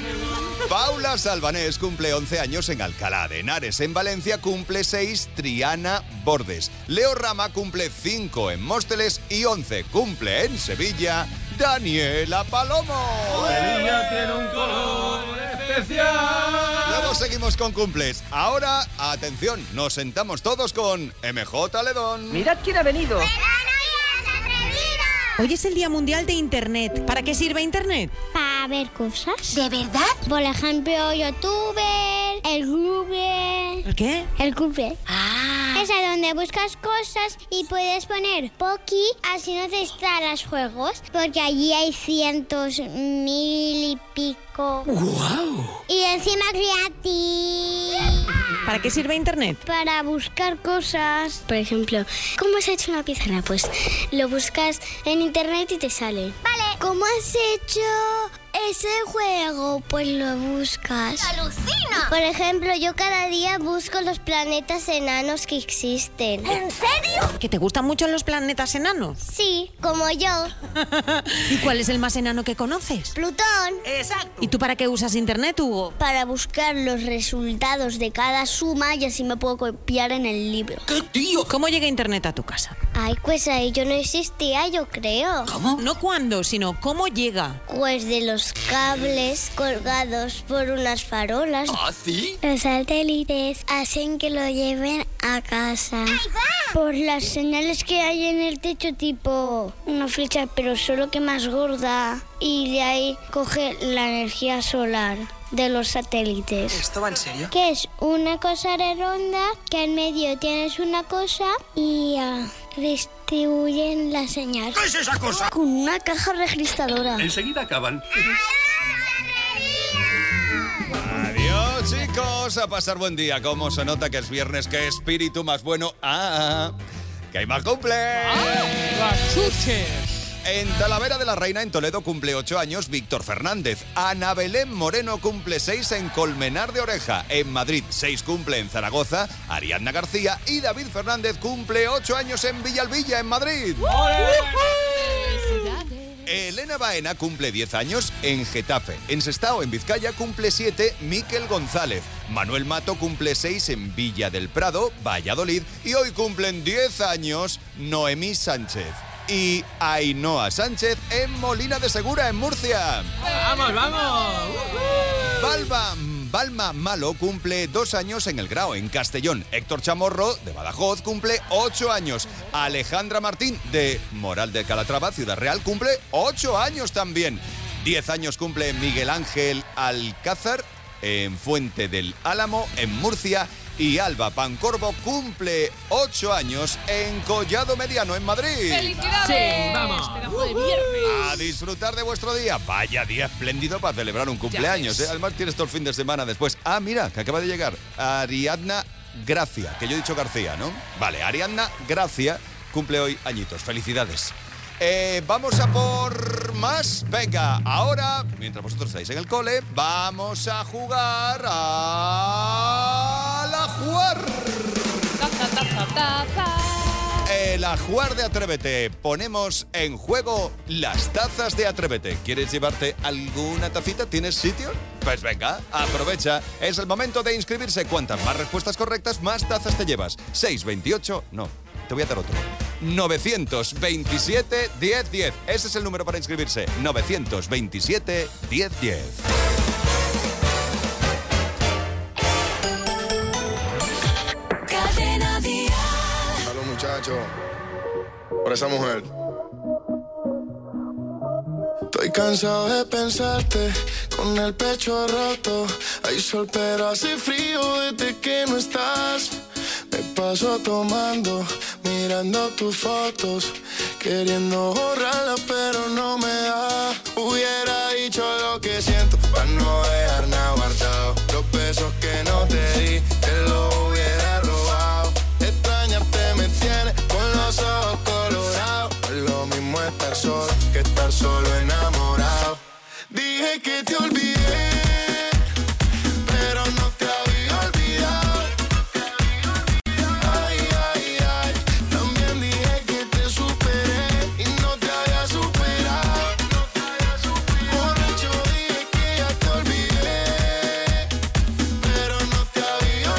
S4: Paula Salvanés cumple 11 años en Alcalá de Henares. En Valencia cumple 6 Triana Bordes. Leo Rama cumple 5 en Móstoles y 11 cumple en Sevilla Daniela Palomo.
S9: Sevilla tiene un color
S4: especial. Luego seguimos con cumples. Ahora, atención, nos sentamos todos con MJ Ledón.
S1: Mirad quién ha venido.
S9: Hoy es el Día Mundial de Internet. ¿Para qué sirve Internet?
S10: Para ver cosas. ¿De verdad? Por ejemplo, YouTuber, el Google.
S9: ¿El qué?
S10: El Google. Es a donde buscas cosas y puedes poner Poki, así no te instalas juegos, porque allí hay cientos, mil y pico.
S9: ¡Guau!
S10: Y encima gratis.
S9: ¿Para qué sirve Internet?
S10: Para buscar cosas. Por ejemplo, ¿cómo has hecho una pizarra? Pues lo buscas en Internet y te sale. Vale. ¿Cómo has hecho ese juego? Pues lo buscas. ¡Alucina! Por ejemplo, yo cada día busco los planetas enanos que existen. ¿En serio?
S9: ¿Que te gustan mucho los planetas enanos?
S10: Sí, como yo.
S9: ¿Y cuál es el más enano que conoces?
S10: Plutón.
S1: Exacto.
S9: ¿Y tú para qué usas Internet, Hugo?
S10: Para buscar los resultados de cada suma y así me puedo copiar en el libro.
S1: ¡Qué tío!
S9: ¿Cómo llega Internet a tu casa?
S10: Ay, pues ahí yo no existía, yo creo.
S9: ¿Cómo? No cuándo, sino cómo llega.
S10: Pues de los cables colgados por unas farolas.
S1: ¿Ah, sí?
S10: Los satélites hacen que lo lleven a casa. Por las señales que hay en el techo, tipo una flecha, pero solo que más gorda. Y de ahí coge la energía solar de los satélites.
S1: ¿Esto va en serio?
S10: Que es una cosa redonda, que en medio tienes una cosa y distribuyen la señal.
S1: ¿Qué es esa cosa?
S10: Con una caja registradora.
S15: Enseguida acaban.
S4: Adiós, chicos, a pasar buen día. Cómo se nota que es viernes, qué espíritu más bueno. Que hay más cumple.
S5: Las chuches.
S4: En Talavera de la Reina, en Toledo, cumple 8 años Víctor Fernández. Ana Belén Moreno cumple 6 en Colmenar de Oreja. En Madrid, 6 cumple en Zaragoza Ariadna García. Y David Fernández cumple 8 años en Villalbilla, en Madrid. Elena Baena cumple 10 años en Getafe. En Sestao, en Vizcaya, cumple 7 Miquel González. Manuel Mato cumple 6 en Villa del Prado, Valladolid. Y hoy cumplen 10 años Noemí Sánchez y Ainhoa Sánchez en Molina de Segura, en Murcia.
S1: ¡Vamos, vamos!
S4: Balma Malo cumple 2 años en El Grao, en Castellón. Héctor Chamorro, de Badajoz, cumple 8 años. Alejandra Martín, de Moral de Calatrava, Ciudad Real, cumple 8 años también. 10 años cumple Miguel Ángel Alcázar, en Fuente del Álamo, en Murcia. Y Alba Pancorbo cumple 8 años en Collado Mediano, en Madrid.
S5: ¡Felicidades!
S1: Sí, vamos.
S5: Pedazo de viernes.
S4: A disfrutar de vuestro día. Vaya día espléndido para celebrar un cumpleaños, ¿eh? Además tienes todo el fin de semana después. Mira, que acaba de llegar Ariadna Gracia, que yo he dicho García, ¿no? Vale, Ariadna Gracia cumple hoy añitos. Felicidades. Vamos a por más. Venga, ahora, mientras vosotros estáis en el cole, vamos a jugar a la jugar. El ajuar de Atrévete. Ponemos en juego las tazas de Atrévete. ¿Quieres llevarte alguna tacita? ¿Tienes sitio? Pues venga, aprovecha. Es el momento de inscribirse. Cuantas más respuestas correctas, más tazas te llevas. 628... No, te voy a dar otro. 927 1010. Ese es el número para inscribirse. 927 1010.
S22: Cadena Dial.
S3: Hola muchachos, por esa mujer. Estoy cansado de pensarte con el pecho roto. Hay sol pero hace frío desde que no estás. Me paso tomando, mirando tus fotos, queriendo borrarlas pero no me da. Hubiera dicho lo que siento para no dejar nada guardado. Los besos que no te di, te los hubiera robado. Extrañarte me tiene con los ojos colorados. Es lo mismo estar solo que estar solo enamorado. Dije que te olvidé, pero no te había olvidado. Ay, ay, ay. También dije que te superé y no te había superado. Borracho dije que ya te olvidé, pero no te había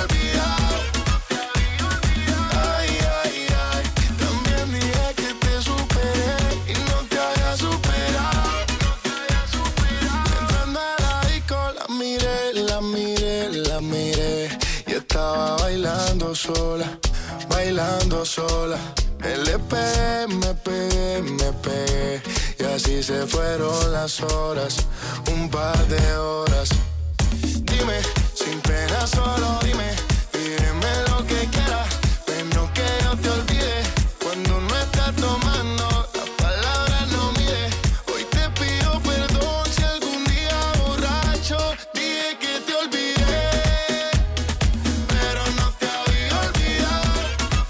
S3: bailando sola, bailando sola. Le pegué, me pegué, y así se fueron las horas, un par de horas. Dime, sin pena solo dime, pídeme lo que quieras, pero que yo te olvide. Cuando uno está tomando, las palabras no mide. Hoy te pido perdón si algún día borracho dije que te olvidé, pero no te había olvidado.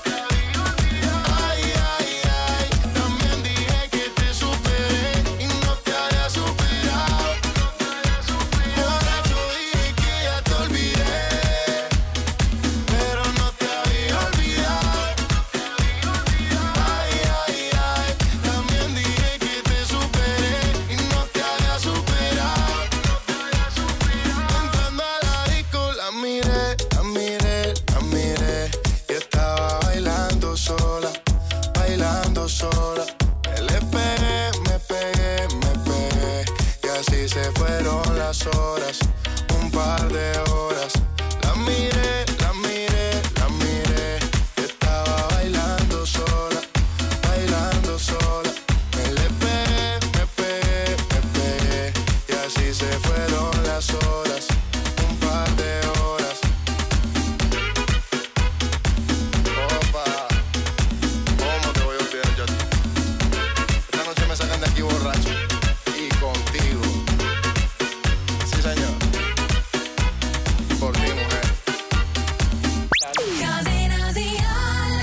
S3: Ay, ay, ay, también dije que te superé y no te había superado. Borracho dije que ya te olvidé, pero no te había olvidado. Ay, ay, ay, también dije que te superé y no te había superado. Entrando a la disco la miré, la miré, la miré, y estaba bailando sola, bailando sola. Le pegué, me pegué, me pegué, y así se fueron las horas, un par de horas. La miré, la miré, la miré, y estaba bailando sola, bailando sola. Le pegué, me pegué, me pegué, y así se fueron las horas, un par de horas. Opa, ¿cómo te voy a olvidar yo a ti? Esta noche me sacan de aquí borracho, y contigo. Sí, señor. Por ti, mujer.
S12: Cadena Dial.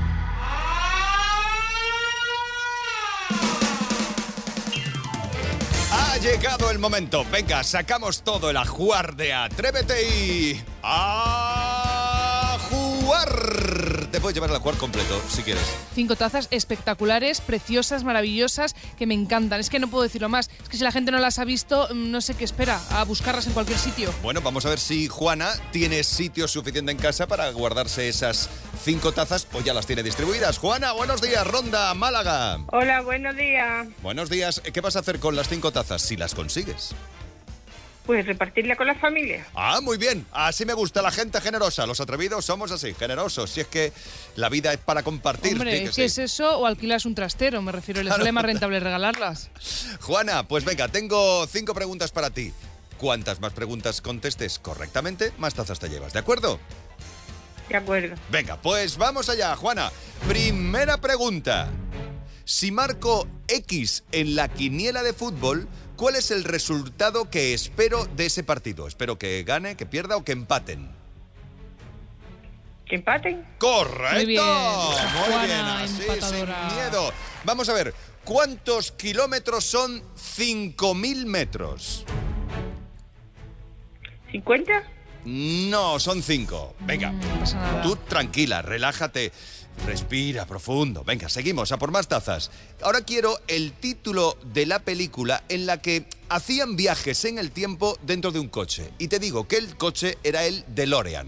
S4: Ha llegado el momento. Venga, sacamos todo el ajuar de Atrévete y... ¡a jugar! Te puedes llevar el ajuar completo, si quieres.
S5: 5 tazas espectaculares, preciosas, maravillosas, que me encantan. Es que no puedo decirlo más. Es que si la gente no las ha visto, no sé qué espera, a buscarlas en cualquier sitio.
S4: Bueno, vamos a ver si Juana tiene sitio suficiente en casa para guardarse esas 5 tazas o ya las tiene distribuidas. Juana, buenos días, Ronda, Málaga.
S2: Hola, buenos días.
S4: Buenos días. ¿Qué vas a hacer con las 5 tazas si las consigues?
S2: Pues repartirla con la familia.
S4: Ah, muy bien. Así me gusta la gente generosa. Los atrevidos somos así, generosos. Si es que la vida es para compartir.
S5: Hombre,
S4: que
S5: ¿qué es eso? O alquilas un trastero, me refiero. Les sale más rentable regalarlas.
S4: Juana, pues venga, tengo 5 preguntas para ti. Cuantas más preguntas contestes correctamente, más tazas te llevas, ¿de acuerdo?
S2: De acuerdo.
S4: Venga, pues vamos allá, Juana. Primera pregunta. Si marco X en la quiniela de fútbol, ¿cuál es el resultado que espero de ese partido? ¿Espero que gane, que pierda o que empaten?
S2: ¿Que empaten?
S4: ¡Correcto!
S5: Muy bien,
S4: Muy bien,
S5: Juana,
S4: así,
S5: empatadora.
S4: sin miedo. Vamos a ver, ¿cuántos kilómetros son 5.000 metros?
S2: ¿50?
S4: No, son 5. Venga,
S5: No pasa nada.
S4: tú tranquila, relájate, respira profundo. Venga, seguimos a por más tazas. Ahora quiero el título de la película en la que hacían viajes en el tiempo dentro de un coche. Y te digo que el coche era el DeLorean.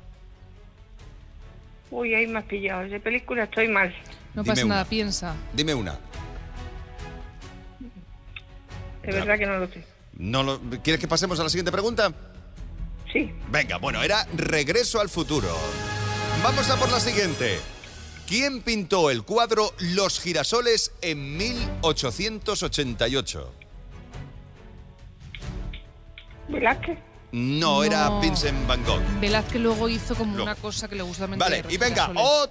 S2: Uy, ahí me has pillado. De película estoy mal.
S5: No
S4: Dime
S5: pasa
S4: una.
S5: nada, piensa.
S4: Dime una.
S2: De verdad que no lo sé.
S4: ¿Quieres que pasemos a la siguiente pregunta?
S2: Sí.
S4: Venga, bueno, era Regreso al futuro. Vamos a por la siguiente. ¿Quién pintó el cuadro Los girasoles en 1888?
S2: ¿Velázquez?
S4: No, era Vincent Van Gogh.
S5: Velázquez luego hizo como una cosa que le gusta mentir.
S4: Vale, y venga,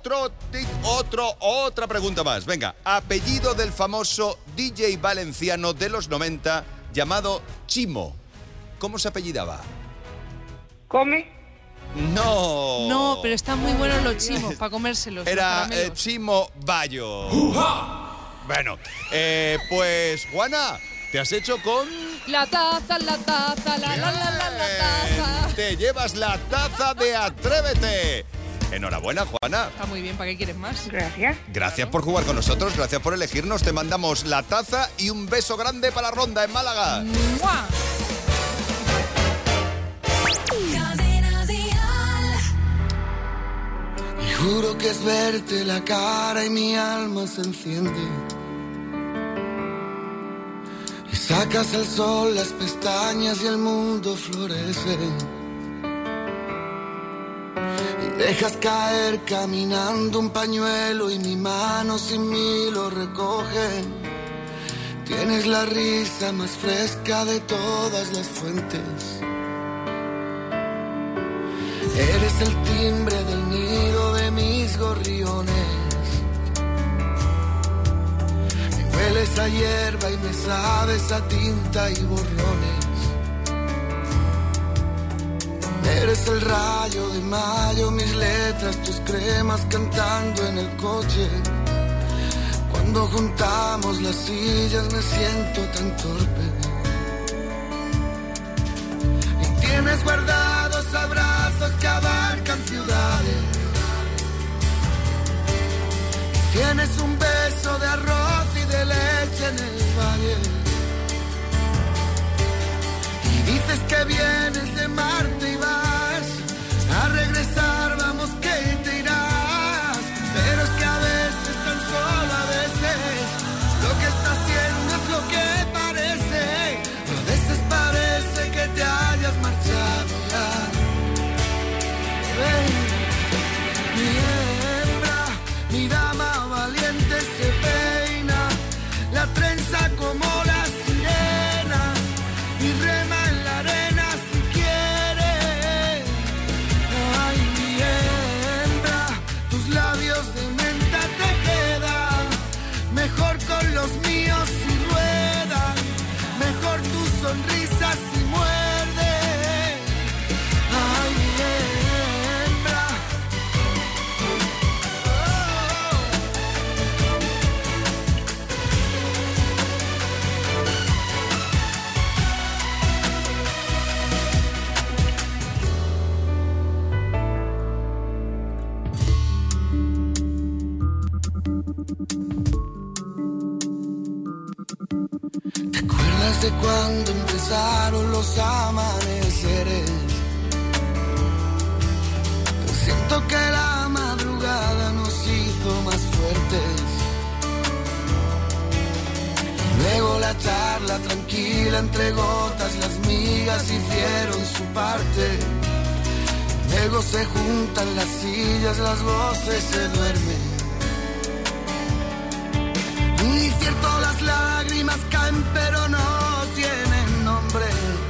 S4: otra pregunta más. Venga, apellido del famoso DJ valenciano de los 90 llamado Chimo. ¿Cómo se apellidaba?
S2: ¿Come?
S4: No.
S5: No, pero están muy buenos los chimos para comérselos.
S4: Era
S5: los caramelos.
S4: Chimo Bayo. Bueno, pues Juana, te has hecho con...
S5: La taza, la taza.
S4: Te llevas la taza de Atrévete. Enhorabuena, Juana.
S5: Está muy bien, ¿para qué quieres más?
S2: Gracias.
S4: Gracias por jugar con nosotros, gracias por elegirnos. Te mandamos la taza y un beso grande para Ronda en Málaga.
S5: ¡Mua!
S12: Cadena Dial.
S3: Y juro que es verte la cara y mi alma se enciende. Y sacas el sol, las pestañas y el mundo florece. Y Dejas caer caminando un pañuelo y mi mano sin mí lo recoge. Tienes la risa más fresca de todas las fuentes. Eres el timbre del nido de mis gorriones. Me hueles a hierba y me sabes a tinta y borrones. Eres el rayo de mayo, mis letras, tus cremas cantando en el coche. Cuando juntamos las sillas me siento tan torpe. Y tienes guardados abrazos que abarcan ciudades. Tienes un beso de arroz y de leche en el valle. Y dices que vienes de Marte y vas a regresar, vamos que te irás. Pero es que a veces, tan solo a veces, lo que está haciendo es lo que parece. A veces parece que te hayas marchado ya. Ven, mi hembra, mi dama valiente se peina, la trenza como la sirena y rema en la arena si quiere. Ay, mi hembra, tus labios de menta te quedan mejor con los míos si ruedan, mejor tu sonrisa si muerde. Ay, mi hembra. ¿Te acuerdas de cuando empezaron los amaneceres? Siento que la madrugada nos hizo más fuertes. Luego la charla tranquila entre gotas, las migas hicieron su parte. Luego se juntan las sillas, las voces se duermen. Y cierto, las lágrimas caen pero no tienen nombre.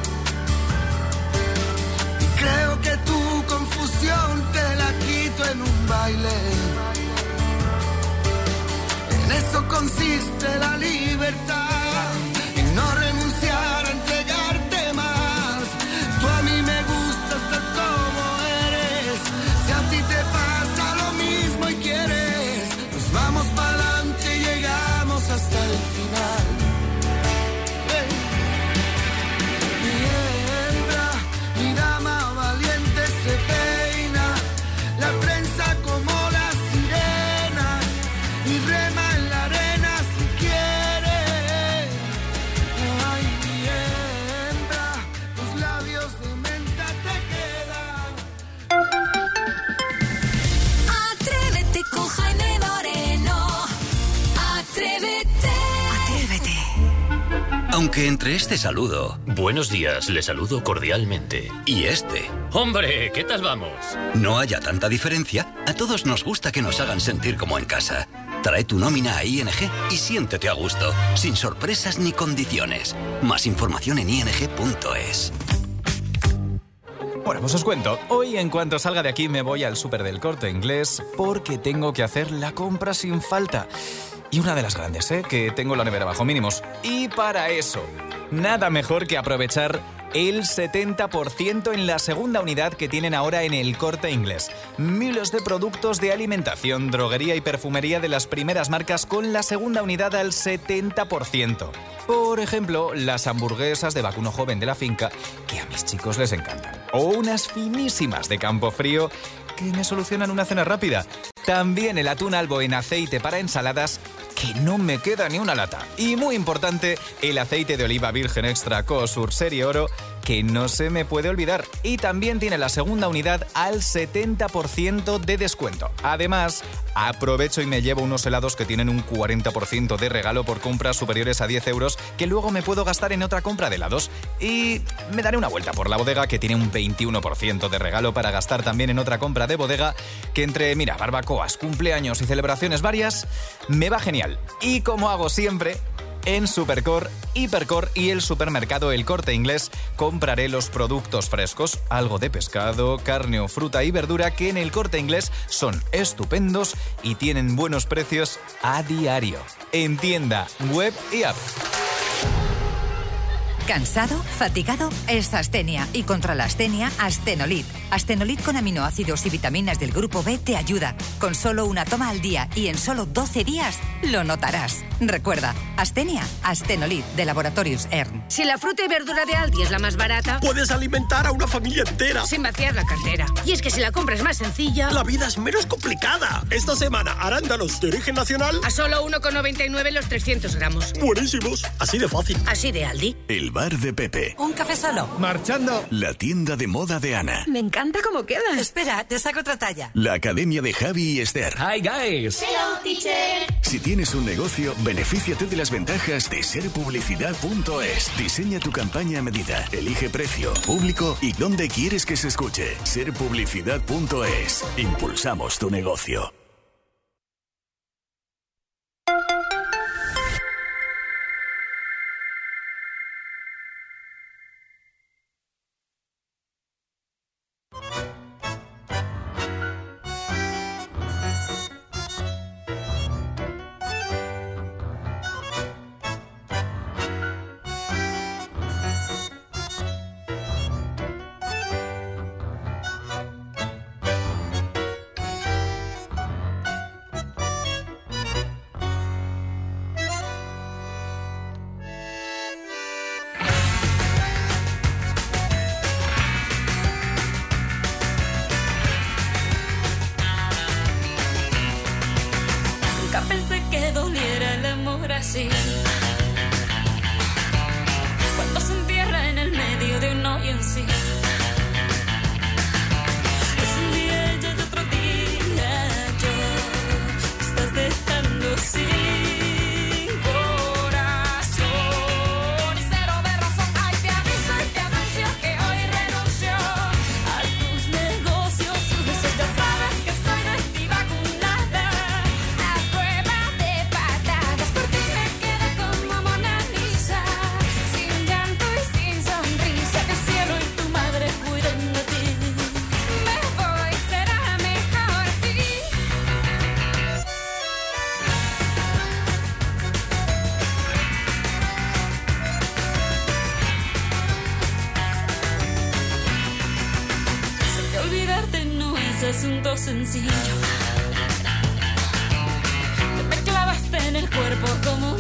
S3: Y creo que tu confusión te la quito en un baile. En eso consiste la libertad, en no renunciar a entregarte más. Tú a mí me gustas tal como eres. Si a ti te pasa lo mismo y quieres, nos vamos para adelante y llegamos hasta el final. Mi hembra, mi dama valiente se peina, la trenza como la sirena y rema en la arena si quiere. Ay, mi hembra, tus labios de menta te quedan.
S12: Atrévete con Jaime Moreno. Atrévete.
S17: Atrévete. Aunque entre este saludo, buenos días, le saludo cordialmente, y este, hombre, ¿qué tal vamos? No haya tanta diferencia, a todos nos gusta que nos hagan sentir como en casa. Trae tu nómina a ING y siéntete a gusto, sin sorpresas ni condiciones. Más información en ing.es.
S7: Bueno, pues os cuento. Hoy, en cuanto salga de aquí, me voy al súper del Corte Inglés porque tengo que hacer la compra sin falta. Y una de las grandes, que tengo la nevera bajo mínimos. Y para eso, nada mejor que aprovechar el 70% en la segunda unidad que tienen ahora en el Corte Inglés. Miles de productos de alimentación, droguería y perfumería de las primeras marcas con la segunda unidad al 70%. Por ejemplo, las hamburguesas de vacuno joven de la finca, que a mis chicos les encantan. O unas finísimas de Campo Frío, que me solucionan una cena rápida. También el atún albo en aceite para ensaladas, que no me queda ni una lata. Y muy importante, el aceite de oliva virgen extra Cosur Serie Oro, que no se me puede olvidar. Y también tiene la segunda unidad al 70% de descuento. Además, aprovecho y me llevo unos helados que tienen un 40% de regalo por compras superiores a 10 euros que luego me puedo gastar en otra compra de helados. Y me daré una vuelta por la bodega que tiene un 21% de regalo para gastar también en otra compra de bodega que entre, mira, barbacoas, cumpleaños y celebraciones varias, me va genial. Y como hago siempre, en Supercor, Hipercor y el supermercado El Corte Inglés compraré los productos frescos, algo de pescado, carne o fruta y verdura que en El Corte Inglés son estupendos y tienen buenos precios a diario. En tienda, web y app.
S11: ¿Cansado? ¿Fatigado? Es astenia. Y contra la astenia, Astenolit. Astenolit con aminoácidos y vitaminas del grupo B te ayuda. Con solo una toma al día y en solo 12 días lo notarás. Recuerda, astenia, Astenolit de Laboratorios ERN.
S18: Si la fruta y verdura de Aldi es la más barata,
S19: puedes alimentar a una familia entera
S18: sin vaciar la cartera. Y es que si la compra es más sencilla,
S19: la vida es menos complicada. Esta semana, arándanos de origen nacional
S18: a solo 1,99 los 300 gramos.
S19: Buenísimos. Así de fácil.
S18: Así de Aldi.
S13: El bar de Pepe.
S11: Un café solo.
S13: Marchando. La tienda de moda de Ana.
S11: Me encanta cómo queda. Espera, te saco otra talla.
S13: La academia de Javi y Esther.
S1: Hi, guys.
S10: Hello, teacher.
S13: Si tienes un negocio, benefíciate de las ventajas de serpublicidad.es. Diseña tu campaña a medida. Elige precio, público y dónde quieres que se escuche. Serpublicidad.es. Impulsamos tu negocio.
S12: Cuando se entierra en el medio de un hoyo en sí. Es un día y otro día yo. Estás dejando sin corazón y cero de razón. Ay, te aviso y te anuncio que hoy renuncio a tus negocios. Ya sabes que estoy de ti vacunada a prueba de patadas. Por ti me quedé como Mona Lisa, sin llanto y sin sonrisa. Que el cielo y tu madre cuiden de ti. Me voy, será mejor así. Sé que olvidarte no es asunto sencillo. Te me clavaste en el cuerpo como